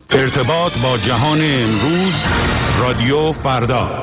ارتباط با جهان امروز، رادیو فردا.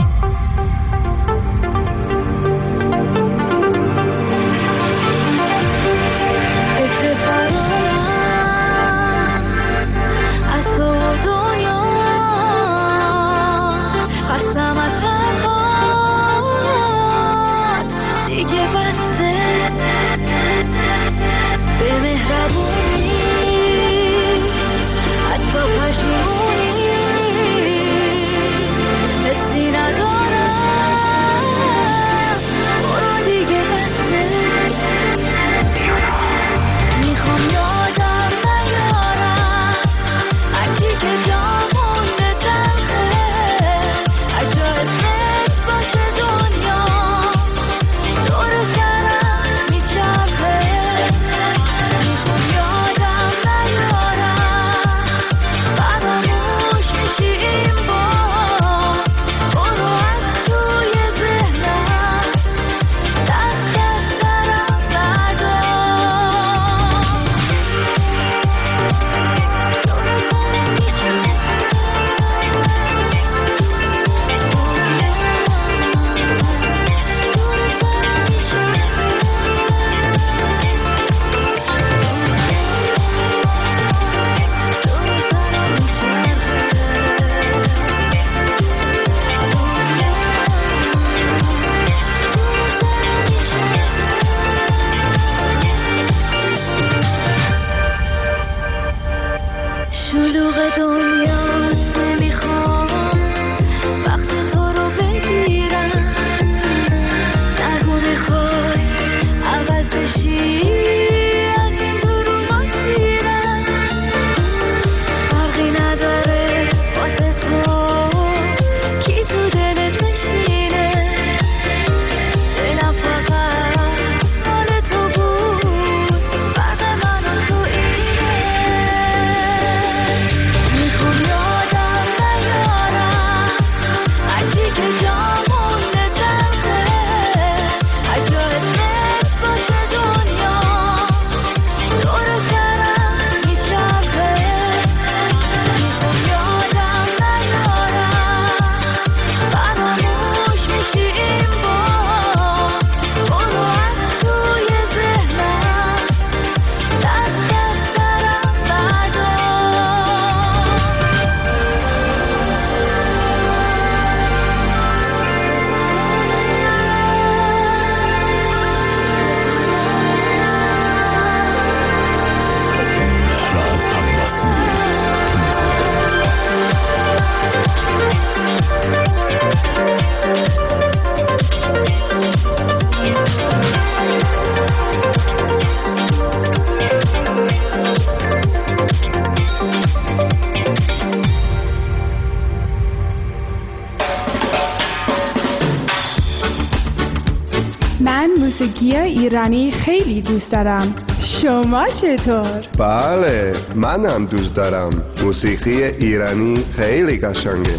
موسیقی ایرانی خیلی دوست دارم. شما چطور؟ بله، منم دوست دارم. موسیقی ایرانی خیلی قشنگه.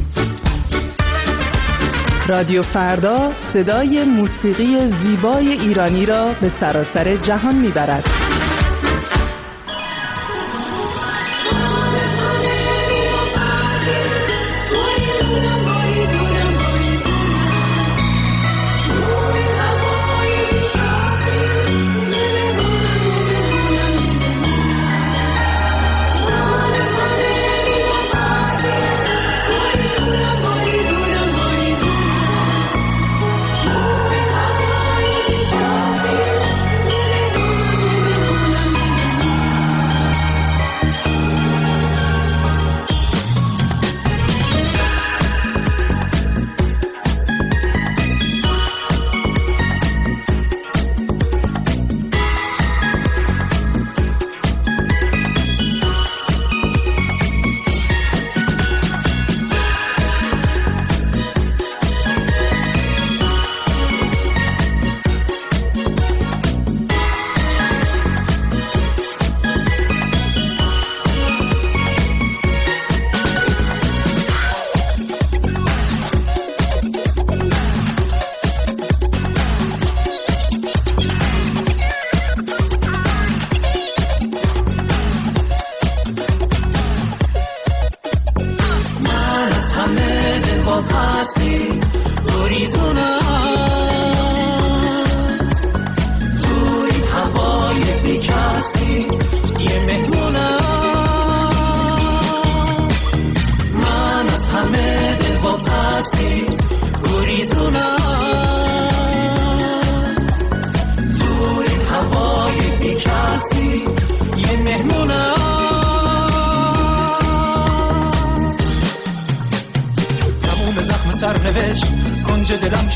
رادیو فردا صدای موسیقی زیبای ایرانی را به سراسر جهان میبرد.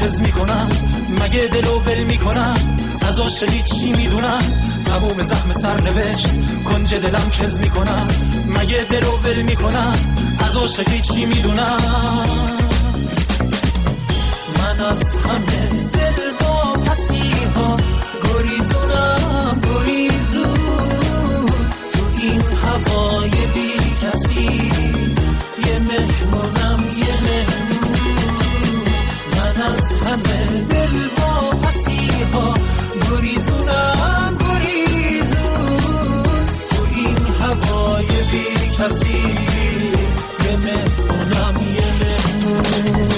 چز میکنم، مگه دلو ول میکنم، از عاشقی چی میدونم، تموم زخم سرنوشت کنج دلم چز میکنم، مگه دلو ول میکنم، از عاشقی چی میدونم. من از همه دل با پسیها گریزونم، گریزون تو این هوای بی کسی، یه مهمونم یه مهمون. من از همه دل با پسیها گریزونم، گریزون تو این هوای بی کسی، یه مهمونم یه مهمون.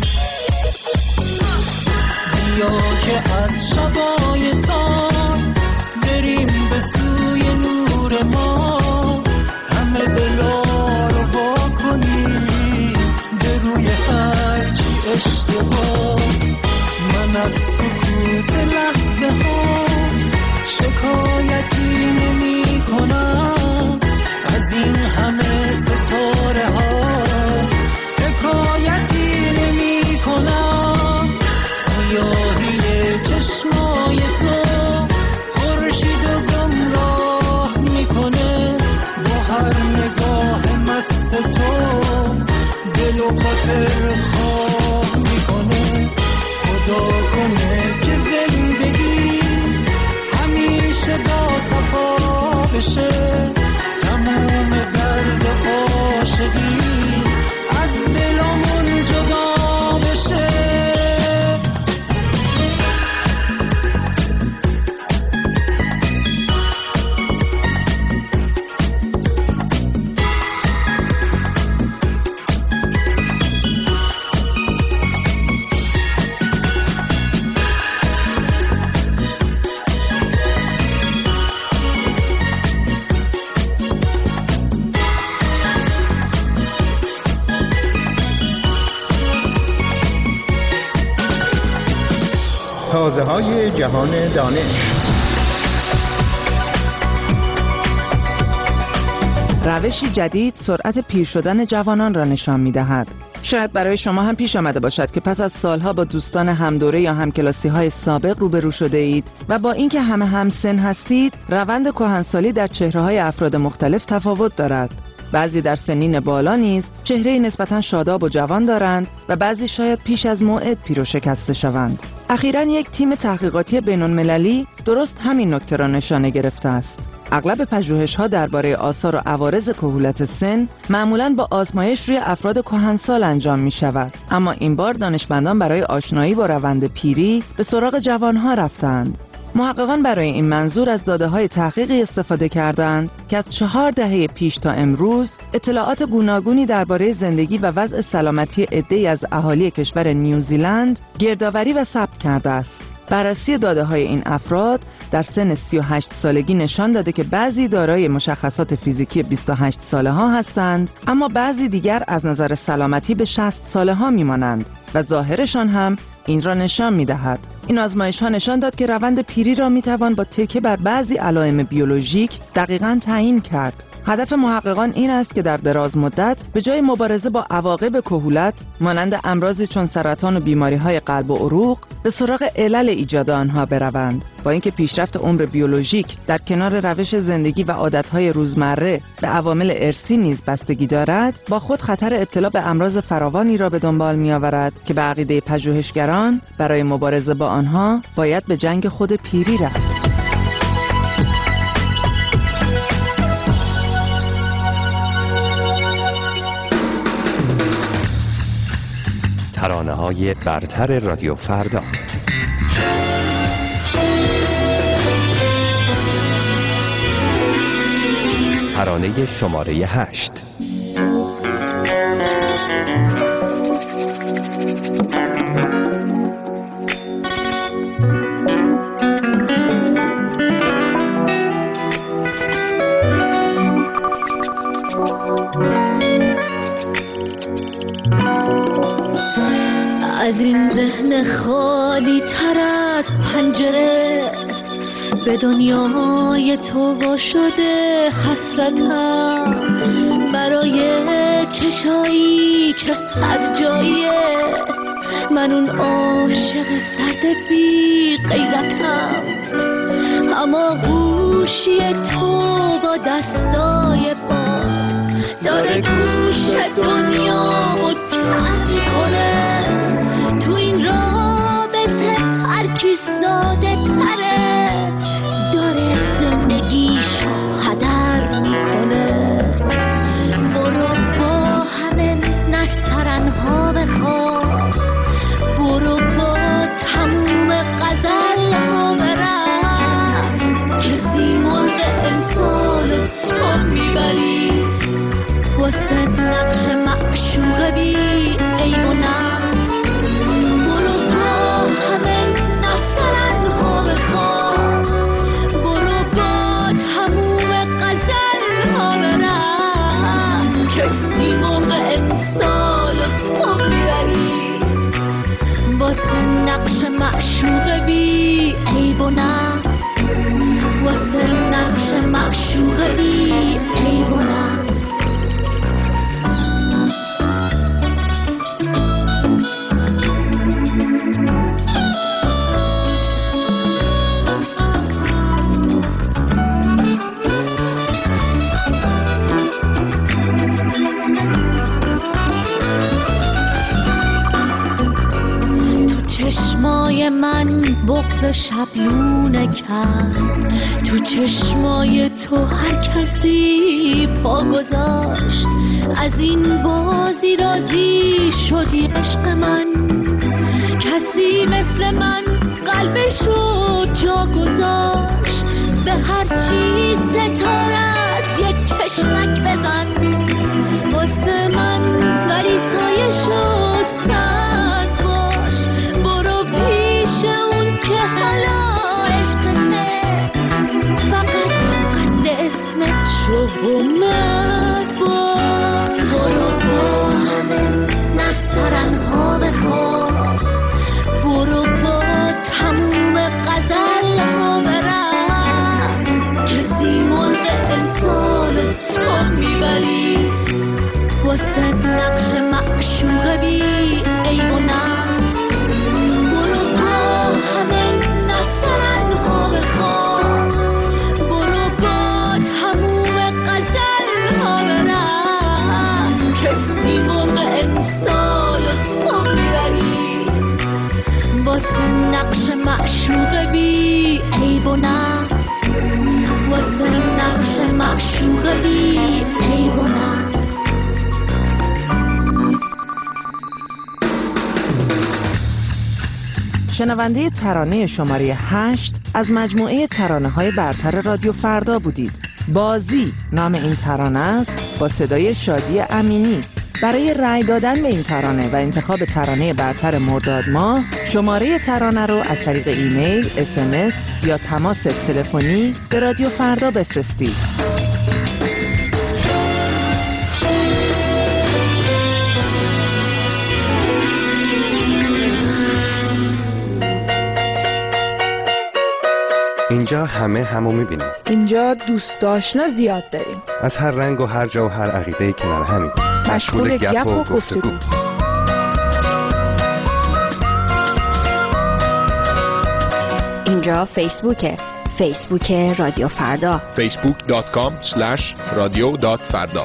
بیا که از شبای تار بریم به سوی نور ما، همه بلا رو با کنیم به روی هرچی اشتباه. من از سکوت لحظه ها شکایتی نمی کنم، از این همه ستاره ها حکایتی نمی کنم. سیاهی چشمای تو خورشید و گمراه میکنه، با هر نگاه مست تو دل و خاطر خواه میکنه. خدا کنه که زندگی همیشه با صفا بشه، تمام درد عاشقی از دلمون جدا بشه. تازه‌های جهان دانش. روشی جدید سرعت پیر شدن جوانان را نشان می‌دهد. شاید برای شما هم پیش آمده باشد که پس از سالها با دوستان همدوره یا همکلاسی‌های سابق روبرو شده اید و با اینکه همه همسن هستید، روند کهنسالی در چهره‌های افراد مختلف تفاوت دارد. بعضی در سنین بالا نیز چهره نسبتاً شاداب و جوان دارند و بعضی شاید پیش از موعد پیر و شکسته شوند. اخیراً یک تیم تحقیقاتی بین‌المللی درست همین نکته را نشانه گرفته است. اغلب پژوهش‌ها درباره آثار و عوارض کهولت سن معمولاً با آزمایش روی افراد کهنسال انجام می‌شود، اما این بار دانشمندان برای آشنایی با روند پیری به سراغ جوان‌ها رفتند. محققان برای این منظور از داده‌های تحقیقی استفاده کردند که از 4 دهه پیش تا امروز اطلاعات گوناگونی درباره زندگی و وضع سلامتی عده‌ای از اهالی کشور نیوزیلند گردآوری و ثبت کرده است. بررسی داده‌های این افراد در سن 38 سالگی نشان داده که بعضی دارای مشخصات فیزیکی 28 ساله ها هستند، اما بعضی دیگر از نظر سلامتی به 60 ساله ها میمانند و ظاهرشان هم این را نشان می‌دهد. این آزمایش‌ها نشان داد که روند پیری را می‌توان با تکیه بر بعضی علائم بیولوژیک دقیقاً تعیین کرد. هدف محققان این است که در دراز مدت به جای مبارزه با عواقب کهولت مانند امراضی چون سرطان و بیماری‌های قلب و عروق به سراغ علل ایجاد آنها بروند. با اینکه پیشرفت عمر بیولوژیک در کنار روش زندگی و عادت‌های روزمره به عوامل ارثی نیز بستگی دارد، با خود خطر ابتلا به امراض فراوانی را به دنبال می‌آورد که به عقیده پژوهشگران برای مبارزه با آنها باید به جنگ خود پیری رفت. ترانه‌های برتر رادیو فردا. ترانه شماره 8. از این ذهن خالی تر از پنجره به دنیای تو وا شده حسرتم، برای چشایی که هر جاییه من اون عاشق سرد بی غیرتم، اما گوشی تو با دستای باد داره گوش دنیامو کم میکنه. تو این رابطه هر کی ساده تره داره زندگیشو هدر میکنه. برو با همه نسترنها بخواب، برو با تموم غزل ها برم، کسی مرغ امسال تو میبری واسه نقش معشوق بی عیب و نقص. برو با همه نسترنها بخواب، برو با تموم غزل ها برم، کسی مرغ امسال تو میبری واسه نقش معشوق بی عیب و نقص، واسه نقش معشوق بی عیب و نقص. چشمای من بغض شبلونه کرد، تو چشمای تو هر کسی پا گذاشت. از این بازی راضی شدی عشق من، کسی مثل من قلبشو جا گذاشت. به هر چیز ستارت یک چشمک بزن واسه من، ولی سایشو اومد با. برو با همه نسترنها بخواب، برو با تموم غزل ها برم، کسی مرغ امسال تو میبری واسه نقش معشوق بی عیب و نقص. برو با همه نسترنها بخواب، برو با تموم غزل ها برم، کسی مرغ امسال تو میبری واسه نقش معشوق بی عیب و نقص، واسه نقش معشوق بی عیب و نقص. شنونده ترانه شماره 8 از مجموعه ترانه‌های برتر رادیو فردا بودید. بازی نام این ترانه است با صدای شادی امینی. برای رأی دادن به این ترانه و انتخاب ترانه برتر مرداد ماه، شماره ترانه رو از طریق ایمیل، SMS یا تماس تلفنی به رادیو فردا بفرستید. اینجا همه همو میبینیم. اینجا دوست آشنا زیاد داریم، از هر رنگ و هر جا و هر عقیده کنار همین. مشغول گپ و گفتگو. اینجا فیسبوک رادیو فردا، facebook.com/radio.farda.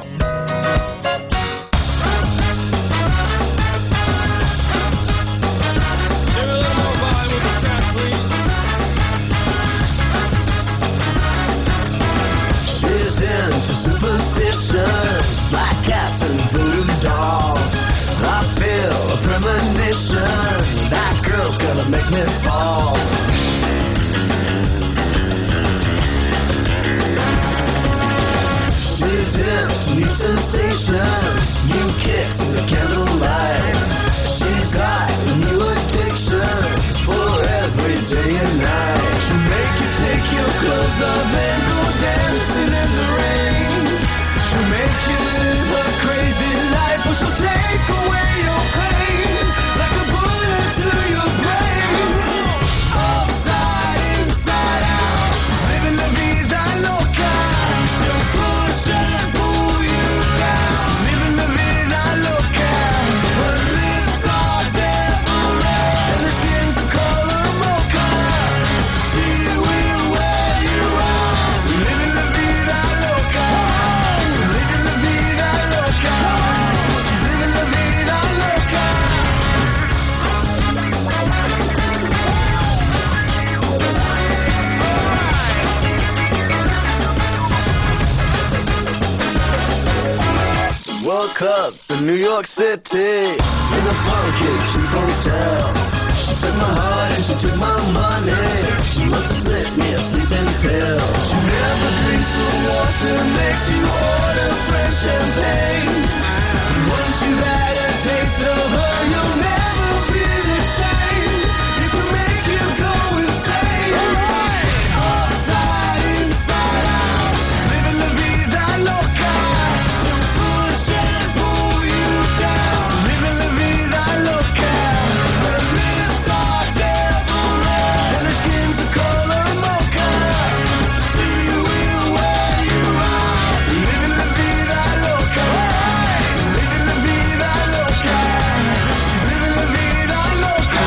woke up in New York City in a funky cheap hotel. She took my heart and she took my money. She must have slipped me a sleeping pill. She never drinks the water, makes you order fresh champagne. And once you've had a taste of her, you'll never be the same. It will make you go insane. Alright, upside, inside out, living la vida loca. She'll push and pull you down, living la vida loca. Her lips are devil red and her skin's the color mocha. She will wear you out, living la vida loca. Living la vida loca. She's living la vida loca.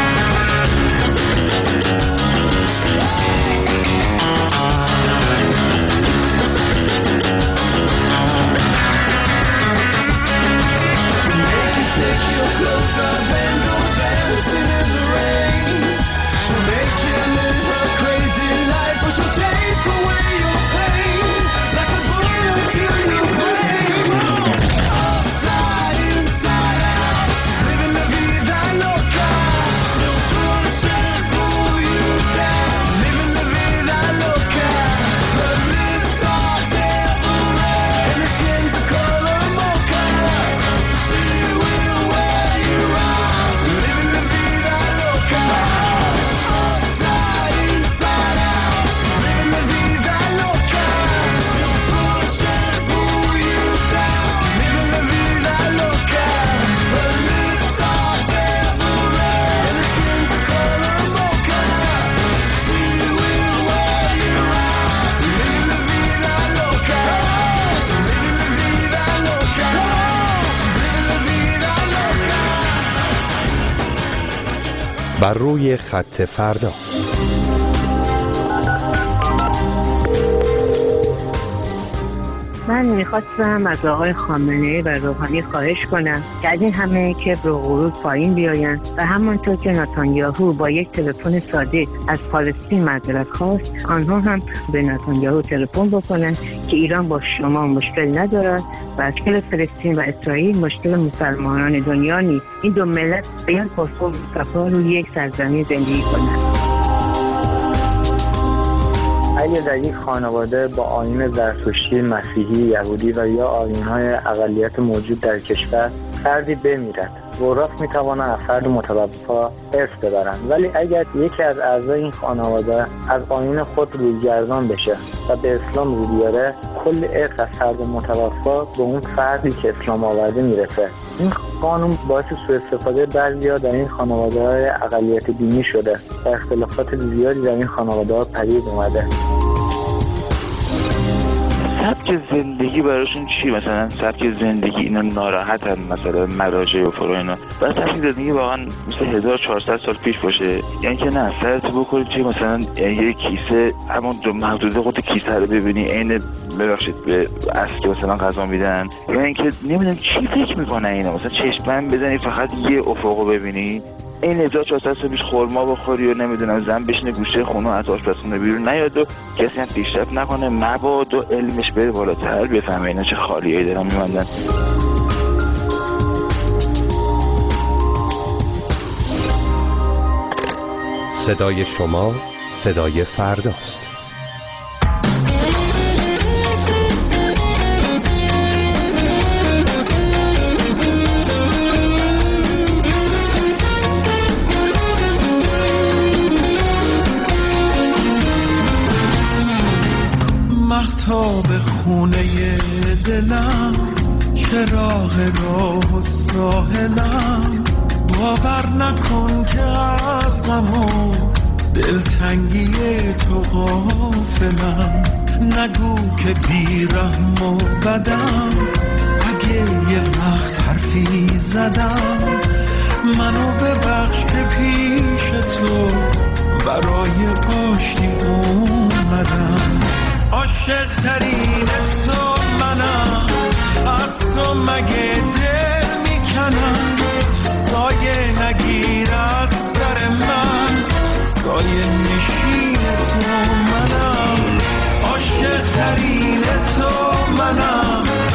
She'll make you take your clothes off and go dancing in the rain. She'll make you live her crazy life, but she'll take away your pain like a bullet to your brain. Upside, inside out, living la vida loca. She'll push and pull you down, living la vida loca. Her lips are devil red and her skin's the color mocha. She will wear you out, living la vida loca. Upside, inside out, living la vida loca. She'll push and pull you down, living la vida loca. Her lips are devil red and her skin's the color mocha. She will wear you out, living la vida loca. Living la vida loca. Living la vida loca. بر روی خط فردا. من میخواستم از آقای خامنه‌ای و روحانی خواهش کنم که از این همه کبر و غرور پایین بیایند و همانطور که نتانیاهو با یک تلفن ساده از فلسطین معذرت خواست، آنها هم به نتانیاهو تلفن بکنند که ایران با شما مشکل ندارد و اشکال فلسطین و اسرائیل مشکل مسلمانان دنیا نیست. این دو ملت باید با صلح و صفا روی یک سرزمین زندگی کنند. اگر در یک خانواده با آیین زرتشتی، مسیحی، یهودی و یا آیین‌های اقلیت موجود در کشور فردی بمیرد، وراث می‌توانند از فرد متوفا ارث ببرند، ولی اگر یکی از اعضای این خانواده از آیین خود رویگردان بشه و به اسلام رو بیاره، کل ارث از فرد متوفا به اون فردی که اسلام آورده میرسه. این قانون باعث سوء استفاده بعضی‌ها در این خانواده‌های اقلیت دینی شده و اختلافات زیادی در این خانواده‌ها پدید اومده. سبک زندگی براشون چی؟ مثلا سبک زندگی اینا ناراحتن، مثلا مراجع و فرو اینا، و سبک زندگی واقعا مثل 1400 سال پیش باشه، یعنی که نه سرت بکنی چی، مثلا یه کیسه همون محدوده خود کیسه رو ببینی عین ببخشید به اصل که مثلا غذا میدن، یعنی اینکه نمیدونم چی فکر میکنن اینا، مثلا چشم بزنی فقط یه افقو ببینی، این 1400 سال پیش خورما بخوری و نمیدونم زن بشینه گوشه خونه از آشپزخونه بیرون نیاد و کسی هم پیشرفت نکنه، مبادا علمش بره بالاتر بفهمه اینا چه خالیایی دارن میموندن. صدای شما صدای فرداست. مهتاب خونه دلم، چراغ راه و ساحلم، باور نکن که از غم و دلتنگی تو غافلم، نگو که بی‌رحم و بدم، اگه یه وقت حرفی زدم، منو ببخش که پیش تو برای آشتی اومدم. عاشق ترین تو منم، از تو مگه دل میکنم، سایه نگیر از سر من، سایه نشین تو منم. عاشق ترین تو منم،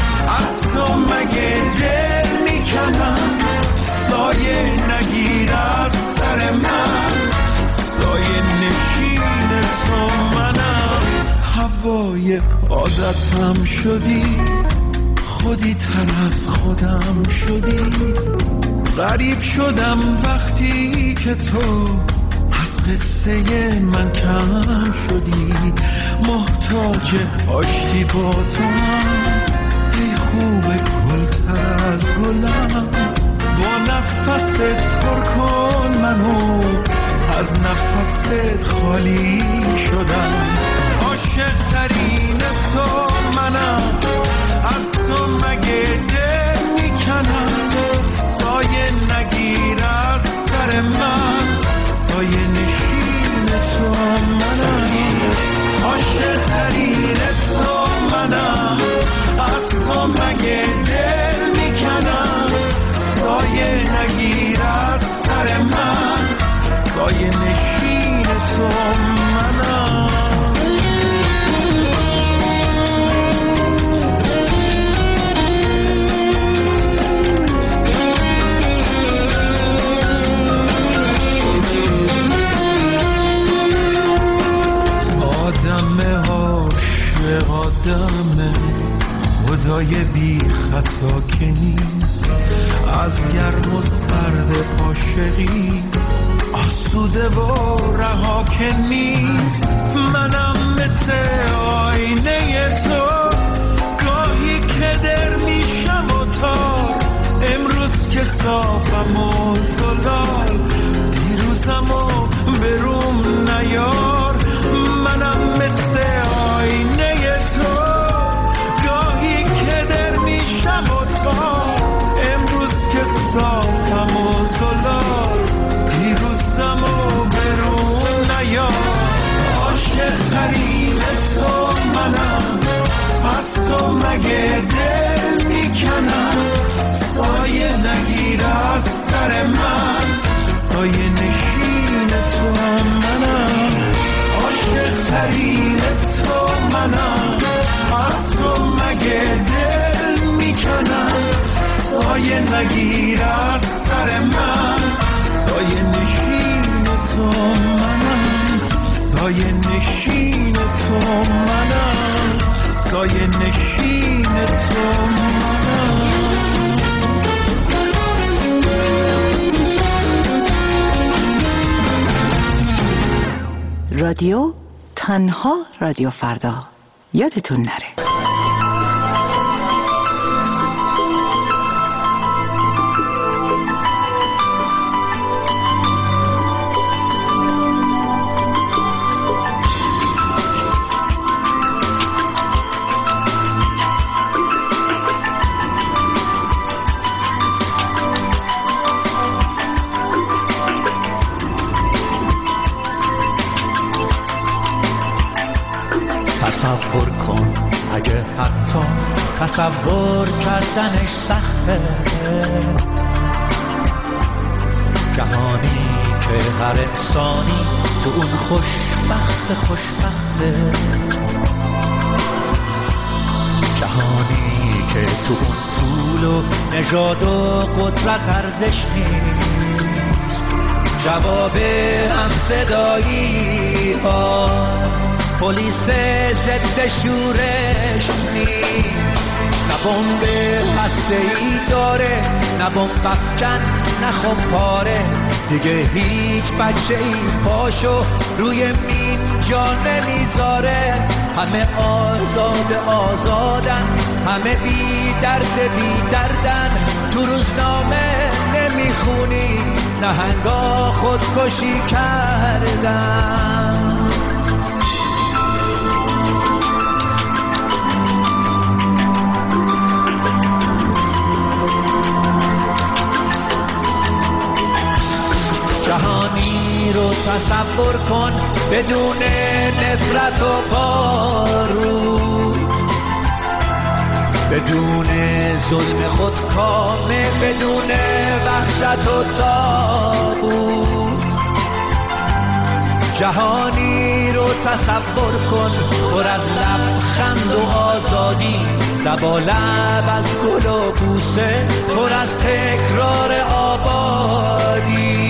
صورتم شدی، خودی تر از خودم شدی. غریب شدم وقتی که تو از قصه من کم شدی. محتاج آشتی با تو هم، ای خوب گلتر از گلم. با نفست پر کن منو، از نفست خالی شدم. عاشق ترین تو منم، از تو مگه دل میکنم. سایه نگیر از سر من، سایه نشین تو منم. عاشق ترین تو منم، از تو مگه دل میکنم. سایه نگیر از سر من، سایه نشین تو منم. آدم عاشق آدم، خدای بی خطا که نیست. از گرم و سرد عاشقی آسوده و رها که نیست. منم مثل آینه تو، گاهی که در میشم و تار. امروز که صافم و زلال، دیروزم و بروم نیار. منم مثل آینه تو، گاهی که در میشم و تار. امروز که صافم و زلال، دیروزم و برون نیار. عاشق ترین تو منم، از تو مگه دل میکنم. سایه نگیر از سر من، سایه نشین تو منم. عاشق ترین تو منم، از تو مگه دل میکنم. سایه نگیر از سر من، سایه نشین تو منم. سایه نشین تو منم، سایه نشین تو منم. رادیو تنها رادیو فردا، یادتون نره. تصور کن اگه حتی تصور کردنش سخته. جهانی که هر انسانی تو اون خوشبخته. جهانی که تو اون پول و نژاد و قدرت ارزش نیست. جواب همصدایی ها پلیس ضد شورش نیست. نه بمب هسته‌ای داره، نه بمب افکن، نه خمپاره. دیگه هیچ بچه‌ای پاشو روی مین جا نمیذاره. همه آزادن، همه بی دردن. تو روزنامه نمیخونی نهنگا خودکشی کردن. جهانی رو تصور کن بدون نفرت و بارود، بدون ظلم خودکامه، بدون وحشت و تابوت. جهانی رو تصور کن پر از لبخند و آزادی، لبالب از گل و بوسه، پر از تکرار آبادی.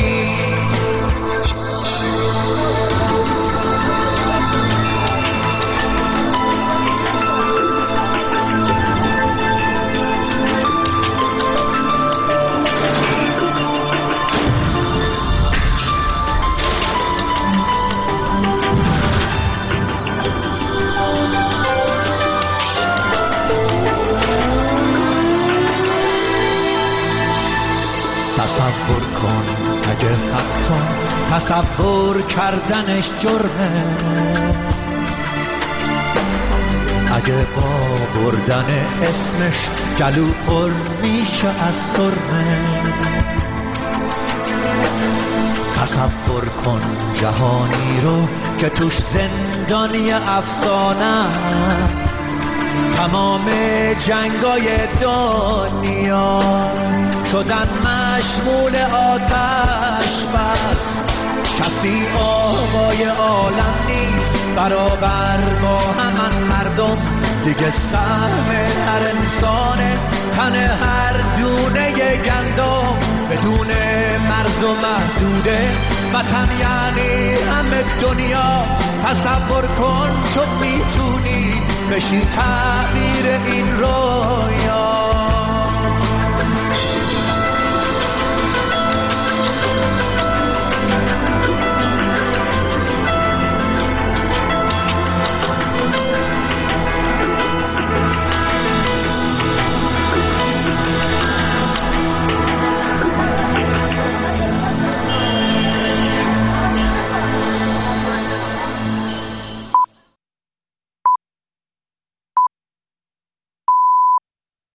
کن اگه حتی تصور کردنش جرمه، اگه با بردن اسمش گلو پر میشه از سرمه. تصور کن جهانی رو که توش زندانی افسانه است، تمام جنگای دنیا شدن مشمول آتش بس. کسی آقای عالم نیست برابر با همان مردم، دیگه سهم هر انسانه تن هر دونه گندم. بدون مرز و محدوده وطن یعنی همه دنیا. تصور کن تو میتونی بشی تعبیر این رو